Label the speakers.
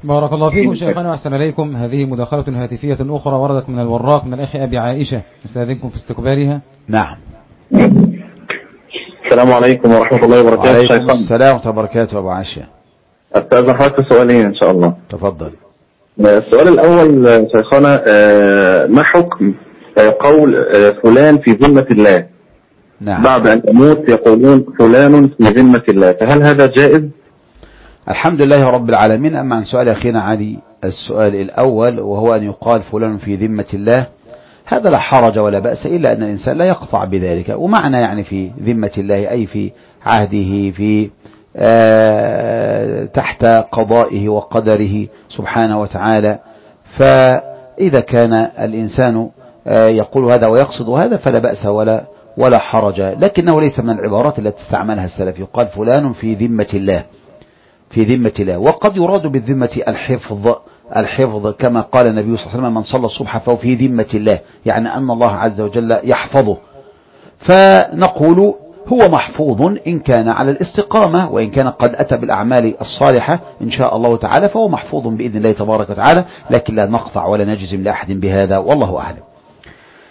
Speaker 1: بارك الله فيكم شيخنا وأحسن إليكم. هذه مداخلة هاتفية أخرى وردت من الوراق من الأخ أبي عائشة، نستأذنكم في استقبالها.
Speaker 2: نعم.
Speaker 3: السلام عليكم ورحمة الله وبركاته.
Speaker 2: وعليكم السلام ورحمة الله وبركاته أبو عائشة.
Speaker 3: أستاذ حضرتك سؤالين إن شاء الله.
Speaker 2: تفضل.
Speaker 3: السؤال الأول شيخنا، ما حكم قول فلان في ذمة الله؟
Speaker 2: نعم.
Speaker 3: بعد أن يموت يقولون فلان في ذمة الله، فهل هذا جائز؟
Speaker 2: الحمد لله رب العالمين. أما عن سؤال أخينا علي، السؤال الأول وهو أن يقال فلان في ذمة الله، هذا لا حرج ولا بأس، إلا أن الإنسان لا يقطع بذلك. ومعنى يعني في ذمة الله أي في عهده، في تحت قضائه وقدره سبحانه وتعالى. فإذا كان الإنسان يقول هذا ويقصد هذا فلا بأس ولا حرج، لكنه ليس من العبارات التي استعملها السلف. يقال فلان في ذمة الله، في ذمة الله. وقد يراد بالذمة الحفظ كما قال النبي صلى الله عليه وسلم: من صلى الصبح فهو في ذمة الله، يعني أن الله عز وجل يحفظه. فنقول هو محفوظ إن كان على الاستقامة، وإن كان قد أتى بالأعمال الصالحة إن شاء الله تعالى فهو محفوظ بإذن الله تبارك وتعالى، لكن لا نقطع ولا نجزم لأحد بهذا، والله أعلم.